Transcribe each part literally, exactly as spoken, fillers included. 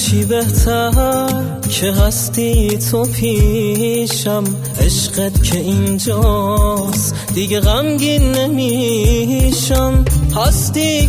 چی بهتر که هستی تو پیشم، عشقت که اینجاست دیگه غمگین نمیشم. هستی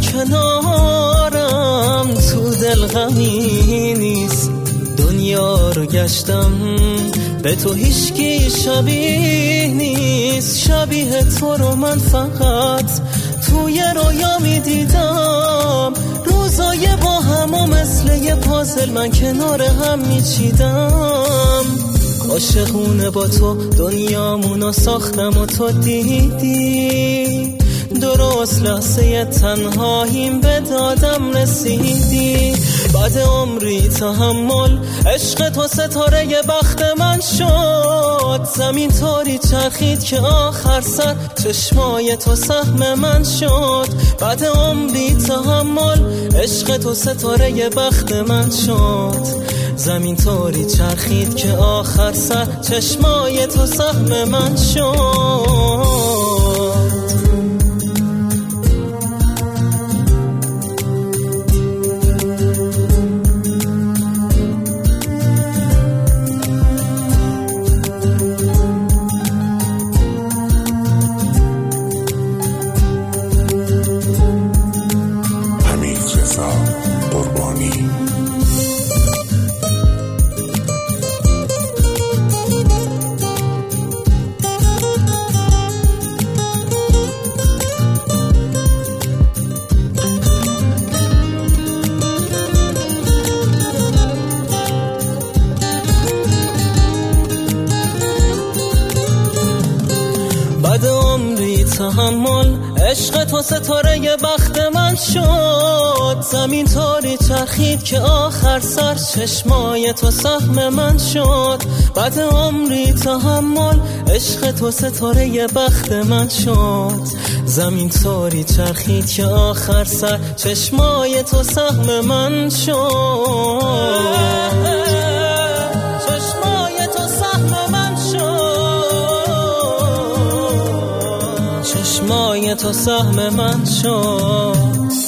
کنارم تو دل غمی نیست، دنیا رو گشتم به تو هیچکی شبیه نیست. شبیه تو رو من فقط توی رویا می دیدم، روزای با هم و مثل یه پازل من کنار هم می چیدم. عاشقونه با تو دنیامونو ساختم و تو دیدی، درست لحظه تنهاییم به دادم رسیدی. بعد عمری تحمل عشق تو ستاره بخت من شد، زمین طوری چرخید که آخر سر چشمای تو سهم من شد. بعد عمری تحمل عشق تو ستاره بخت من شد، زمین طوری چرخید که آخر سر چشمای تو سهم من شد. قربانی بعد عمری تحمل عشق تو ستاره بخت من شد، زمین طوری چرخید که آخر سر چشمای تو سهم من شد. بعد عمری تحمل عشق تو ستاره بخت من شد، زمین طوری چرخید که آخر سر چشمای تو سهم من شد. چشمای تو سهم من شد، چشمای تو سهم من شد.